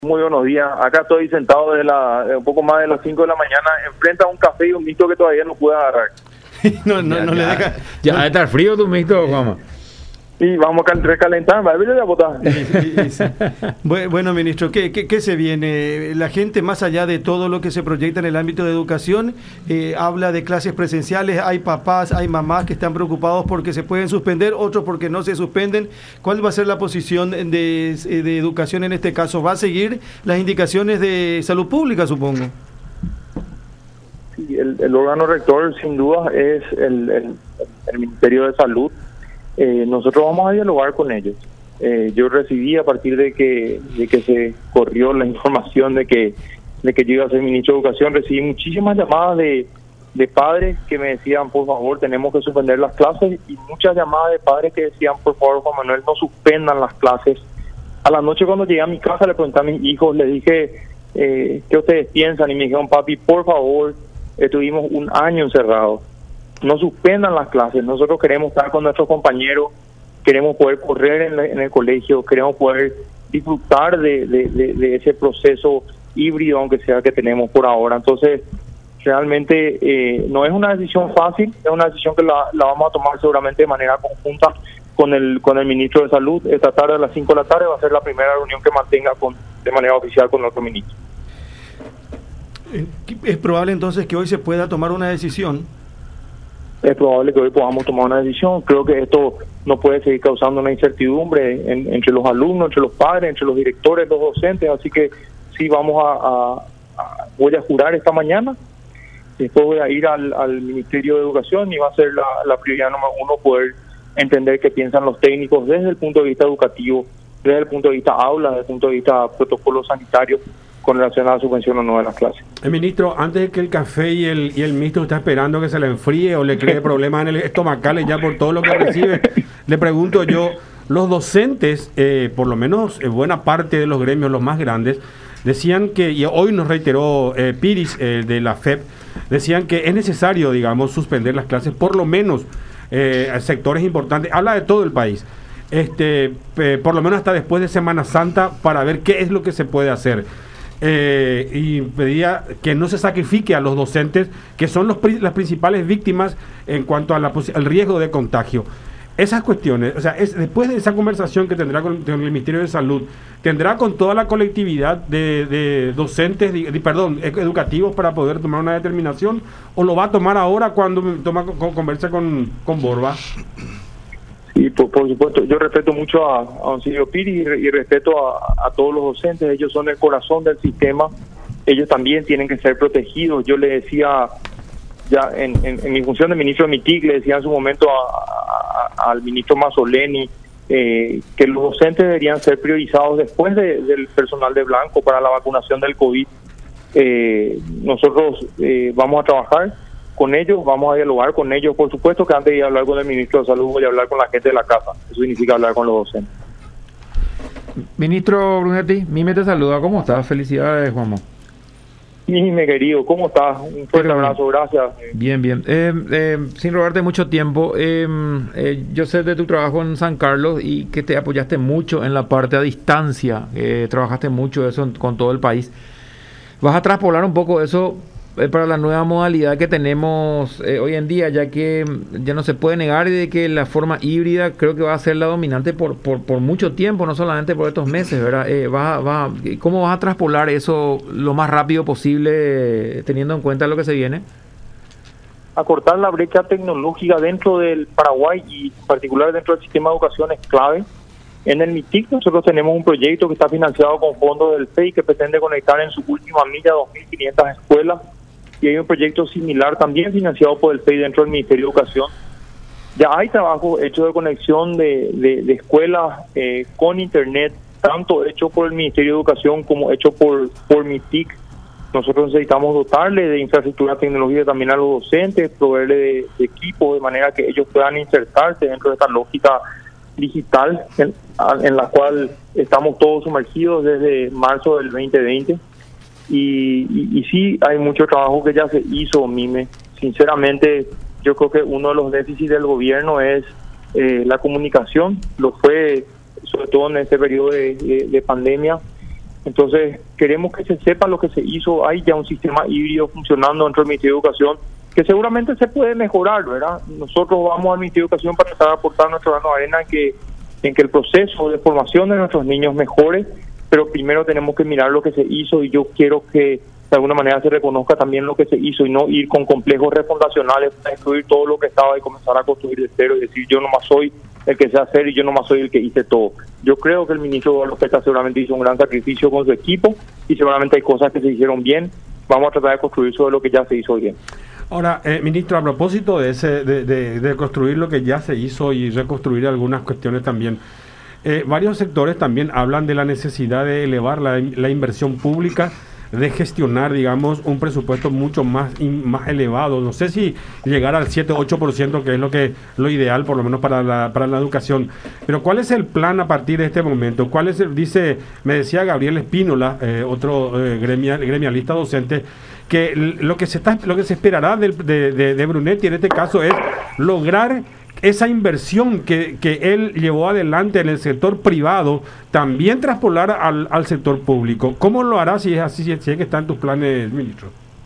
Muy buenos días. Acá estoy sentado de un poco más de las 5 de la mañana, enfrente a un café y un mixto que todavía no pude agarrar. no le deja. Ya va a estar frío tu mixto, Juanma. Y vamos a recalentar, ¿vale? Ya botar. Bueno, ministro, ¿qué se viene? La gente, más allá de todo lo que se proyecta en el ámbito de educación, habla de clases presenciales. Hay papás, hay mamás que están preocupados porque se pueden suspender, otros porque no se suspenden. ¿Cuál va a ser la posición de educación en este caso? ¿Va a seguir las indicaciones de salud pública, supongo? Sí, el órgano rector, sin duda, es el Ministerio de Salud. Nosotros vamos a dialogar con ellos. Yo recibí, a partir de que se corrió la información de que yo iba a ser ministro de Educación, recibí muchísimas llamadas de padres que me decían, por favor, tenemos que suspender las clases, y muchas llamadas de padres que decían, por favor, Juan Manuel, no suspendan las clases. A la noche, cuando llegué a mi casa, le pregunté a mis hijos, les dije, ¿qué ustedes piensan? Y me dijeron, papi, por favor, estuvimos un año encerrados. No suspendan las clases. Nosotros queremos estar con nuestros compañeros, queremos poder correr en el colegio, queremos poder disfrutar de ese proceso híbrido, aunque sea que tenemos por ahora. Entonces, realmente no es una decisión fácil, es una decisión que la vamos a tomar seguramente de manera conjunta con el ministro de Salud. Esta tarde a las 5 de la tarde va a ser la primera reunión que mantenga de manera oficial con nuestro ministro. ¿Es probable entonces que hoy se pueda tomar una decisión? Es probable que hoy podamos tomar una decisión. Creo que esto no puede seguir causando una incertidumbre entre los alumnos, entre los padres, entre los directores, los docentes. Así que sí, voy a jurar esta mañana. Después voy a ir al Ministerio de Educación y va a ser la prioridad número uno poder entender qué piensan los técnicos desde el punto de vista educativo, desde el punto de vista aula, desde el punto de vista protocolo sanitario, con relación a la suspensión o no de las clases. Ministro, antes de que el café y el mixto está esperando que se le enfríe o le cree problemas en el estomacales ya por todo lo que recibe, le pregunto yo, los docentes, por lo menos buena parte de los gremios, los más grandes, decían que, y hoy nos reiteró Piris de la FEP, decían que es necesario, digamos, suspender las clases, por lo menos sectores importantes, habla de todo el país, por lo menos hasta después de Semana Santa, para ver qué es lo que se puede hacer. Y pedía que no se sacrifique a los docentes, que son las principales víctimas en cuanto al riesgo de contagio. Esas cuestiones, o sea, después de esa conversación que tendrá con el Ministerio de Salud, tendrá con toda la colectividad de docentes, educativos, para poder tomar una determinación, o lo va a tomar ahora cuando conversa con Borba. Sí, por supuesto. Yo respeto mucho a don Silvio Piri y respeto a todos los docentes. Ellos son el corazón del sistema. Ellos también tienen que ser protegidos. Yo le decía, ya en mi función de ministro de MITIC, le decía en su momento al ministro Mazzoleni que los docentes deberían ser priorizados después del personal de blanco para la vacunación del COVID. Nosotros vamos a trabajar con ellos, vamos a dialogar con ellos. Por supuesto que antes de hablar con el ministro de Salud voy a hablar con la gente de la casa. Eso significa hablar con los docentes. Ministro Brunetti, Mime te saluda. ¿Cómo estás? Felicidades, Juanma. Mime, querido, ¿cómo estás? Un fuerte abrazo, gracias. Bien. Sin robarte mucho tiempo, yo sé de tu trabajo en San Carlos y que te apoyaste mucho en la parte a distancia, trabajaste mucho eso con todo el país. ¿Vas a traspolar un poco eso para la nueva modalidad que tenemos hoy en día, ya que ya no se puede negar de que la forma híbrida creo que va a ser la dominante por mucho tiempo, no solamente por estos meses, ¿verdad? ¿Cómo vas a traspolar eso lo más rápido posible, teniendo en cuenta lo que se viene? Acortar la brecha tecnológica dentro del Paraguay y en particular dentro del sistema de educación es clave. En el MITIC nosotros tenemos un proyecto que está financiado con fondos del FEI que pretende conectar en su última milla 2.500 escuelas, y hay un proyecto similar también financiado por el FEI dentro del Ministerio de Educación. Ya hay trabajo hecho de conexión de escuelas con internet, tanto hecho por el Ministerio de Educación como hecho por MITIC. Nosotros necesitamos dotarle de infraestructura tecnológica también a los docentes, proveerle de equipos de manera que ellos puedan insertarse dentro de esta lógica digital en la cual estamos todos sumergidos desde marzo del 2020. Y sí, hay mucho trabajo que ya se hizo, Mime. Sinceramente, yo creo que uno de los déficits del gobierno es la comunicación. Lo fue, sobre todo en este periodo de pandemia. Entonces, queremos que se sepa lo que se hizo. Hay ya un sistema híbrido funcionando dentro del Ministerio de Educación que seguramente se puede mejorar, ¿verdad? Nosotros vamos al Ministerio de Educación para estar aportando nuestro grano de arena en que el proceso de formación de nuestros niños mejore, pero primero tenemos que mirar lo que se hizo, y yo quiero que de alguna manera se reconozca también lo que se hizo y no ir con complejos refundacionales para destruir todo lo que estaba y comenzar a construir de cero y decir yo nomás soy el que sé hacer y yo nomás soy el que hice todo. Yo creo que el ministro Eduardo Peta seguramente hizo un gran sacrificio con su equipo y seguramente hay cosas que se hicieron bien. Vamos a tratar de construir sobre lo que ya se hizo bien. Ahora, ministro, a propósito de construir lo que ya se hizo y reconstruir algunas cuestiones también, varios sectores también hablan de la necesidad de elevar la inversión pública, de gestionar, digamos, un presupuesto mucho más elevado. No sé si llegar al 7-8%, que es lo ideal, por lo menos para la educación. Pero ¿cuál es el plan a partir de este momento? ¿Cuál es me decía Gabriel Espínola, otro gremialista docente, que lo que se esperará de Brunetti en este caso es lograr esa inversión que él llevó adelante en el sector privado, también traspolar al sector público. ¿Cómo lo hará si es así, si es que está en tus planes, ministro?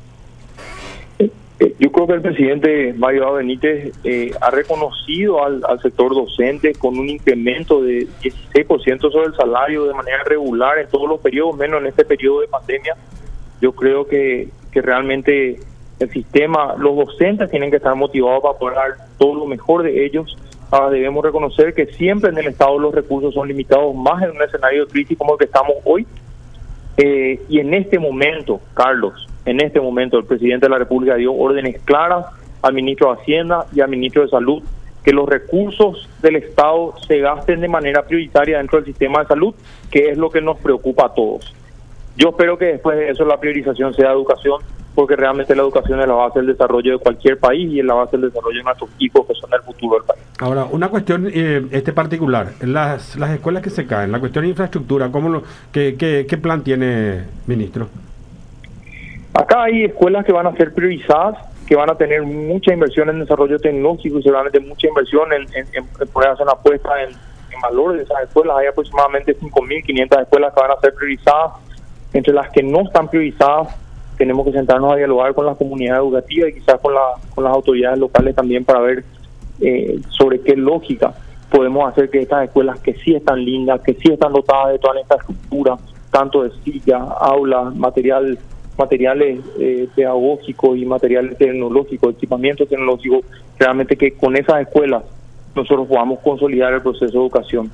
Yo creo que el presidente Mario Benítez ha reconocido al sector docente con un incremento de 16% sobre el salario de manera regular en todos los periodos, menos en este periodo de pandemia. Yo creo que realmente el sistema, los docentes tienen que estar motivados para poder dar todo lo mejor de ellos. Ahora debemos reconocer que siempre en el Estado los recursos son limitados, más en un escenario de crisis como el que estamos hoy. Y en este momento, Carlos, el presidente de la República dio órdenes claras al ministro de Hacienda y al ministro de Salud que los recursos del Estado se gasten de manera prioritaria dentro del sistema de salud, que es lo que nos preocupa a todos. Yo espero que después de eso la priorización sea educación, porque realmente la educación es la base del desarrollo de cualquier país y es la base del desarrollo de nuestros hijos, que son el futuro del país. Ahora, una cuestión particular, las escuelas que se caen, la cuestión de infraestructura, ¿qué plan tiene, ministro? Acá hay escuelas que van a ser priorizadas, que van a tener mucha inversión en desarrollo tecnológico y seguramente mucha inversión en poder hacer una apuesta en valor de esas escuelas. Hay aproximadamente 5.500 escuelas que van a ser priorizadas. Entre las que no están priorizadas, tenemos que sentarnos a dialogar con las comunidades educativas y quizás con las autoridades locales también para ver sobre qué lógica podemos hacer que estas escuelas que sí están lindas, que sí están dotadas de toda la infraestructura, tanto de sillas, aulas, materiales pedagógicos y materiales tecnológicos, equipamiento tecnológico, realmente que con esas escuelas nosotros podamos consolidar el proceso de educación.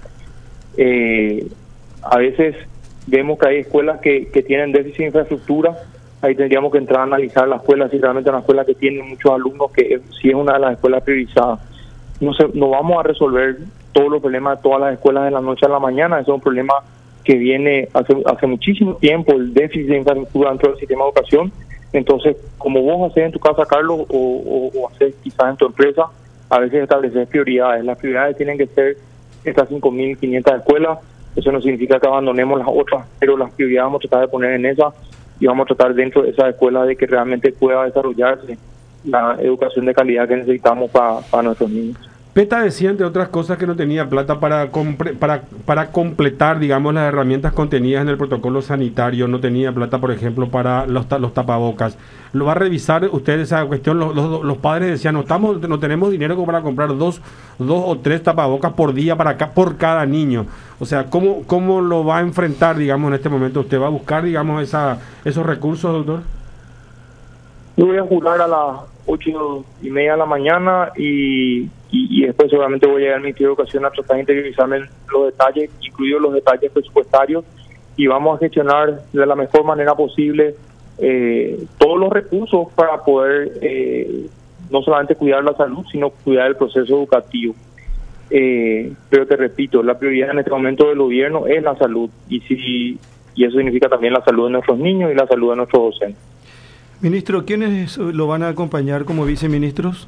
A veces vemos que hay escuelas que tienen déficit de infraestructura. Ahí tendríamos que entrar a analizar la escuela, si realmente es una escuela que tiene muchos alumnos, que si es una de las escuelas priorizadas. No vamos a resolver todos los problemas de todas las escuelas de la noche a la mañana. Ese es un problema que viene hace muchísimo tiempo, el déficit de infraestructura dentro del sistema de educación. Entonces, como vos haces en tu casa, Carlos, o haces quizás en tu empresa, a veces establecer prioridades. Las prioridades tienen que ser estas 5.500 escuelas. Eso no significa que abandonemos las otras, pero las prioridades vamos a tratar de poner en esas y vamos a tratar dentro de esa escuela de que realmente pueda desarrollarse la educación de calidad que necesitamos para nuestros niños. Peta decía, entre otras cosas, que no tenía plata para completar, digamos, las herramientas contenidas en el protocolo sanitario. No tenía plata, por ejemplo, para los tapabocas. ¿Lo va a revisar usted esa cuestión? Los padres decían, no tenemos dinero como para comprar dos o tres tapabocas por día por cada niño. O sea, ¿cómo lo va a enfrentar, digamos, en este momento? ¿Usted va a buscar, digamos, esos recursos, doctor? Yo voy a jurar a las 8:30 de la mañana y después seguramente voy a llegar al Ministerio de Educación a tratar de interiorizarme en los detalles, incluidos los detalles presupuestarios, y vamos a gestionar de la mejor manera posible todos los recursos para poder no solamente cuidar la salud, sino cuidar el proceso educativo. Pero te repito, la prioridad en este momento del gobierno es la salud, y eso significa también la salud de nuestros niños y la salud de nuestros docentes. Ministro, ¿quiénes lo van a acompañar como viceministros?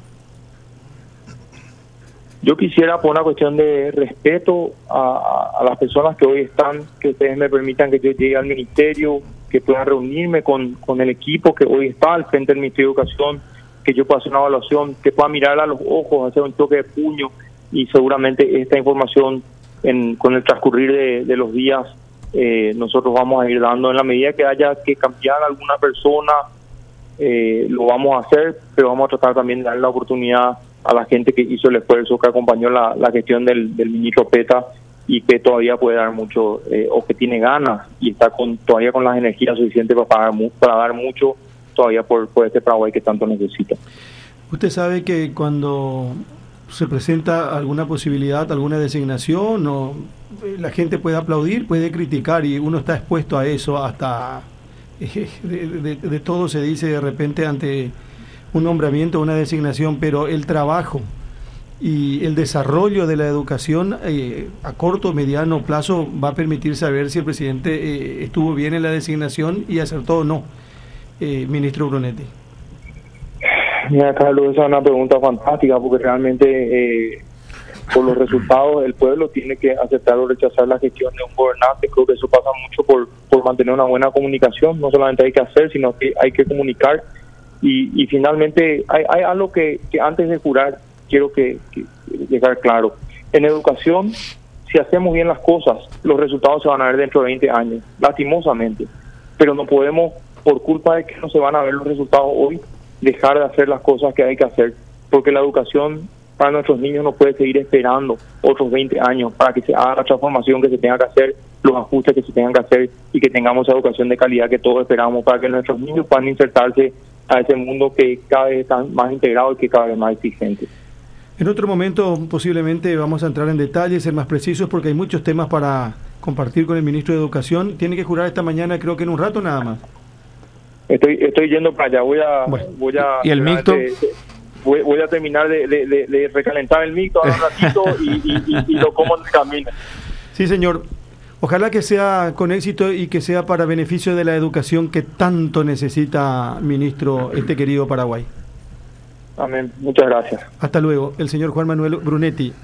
Yo quisiera, por una cuestión de respeto a las personas que hoy están, que ustedes me permitan que yo llegue al ministerio, que pueda reunirme con el equipo que hoy está al frente del Ministerio de Educación, que yo pueda hacer una evaluación, que pueda mirar a los ojos, hacer un toque de puño, y seguramente esta información con el transcurrir de los días nosotros vamos a ir dando en la medida que haya que cambiar a alguna persona, lo vamos a hacer, pero vamos a tratar también de darle la oportunidad a la gente que hizo el esfuerzo, que acompañó la gestión del ministro Peta y que todavía puede dar mucho, o que tiene ganas y está todavía con las energías suficientes para dar mucho todavía por este Paraguay que tanto necesita. Usted sabe que cuando se presenta alguna posibilidad, alguna designación, la gente puede aplaudir, puede criticar y uno está expuesto a eso, hasta de todo se dice de repente ante un nombramiento, una designación, pero el trabajo y el desarrollo de la educación a corto o mediano plazo va a permitir saber si el presidente estuvo bien en la designación y acertó o no, ministro Brunetti. Mira, Carlos, esa es una pregunta fantástica porque realmente por los resultados el pueblo tiene que aceptar o rechazar la gestión de un gobernante. Creo que eso pasa mucho por mantener una buena comunicación. No solamente hay que hacer, sino que hay que comunicar. Y finalmente hay algo que antes de jurar quiero que dejar claro. En educación, si hacemos bien las cosas, los resultados se van a ver dentro de 20 años, lastimosamente. Pero no podemos, por culpa de que no se van a ver los resultados hoy, dejar de hacer las cosas que hay que hacer, porque la educación para nuestros niños no puede seguir esperando otros 20 años para que se haga la transformación que se tenga que hacer, los ajustes que se tengan que hacer y que tengamos esa educación de calidad que todos esperamos para que nuestros niños puedan insertarse a ese mundo que cada vez está más integrado y que cada vez más exigente. En otro momento posiblemente vamos a entrar en detalles, ser más precisos, porque hay muchos temas para compartir con el ministro de Educación. Tiene que jurar esta mañana, creo que en un rato nada más. Estoy yendo para allá, voy a ¿Y el mixto? Voy a terminar de recalentar el mixto ahora un ratito y lo como en el camino. Sí, señor. Ojalá que sea con éxito y que sea para beneficio de la educación que tanto necesita, ministro, este querido Paraguay. Amén. Muchas gracias. Hasta luego. El señor Juan Manuel Brunetti.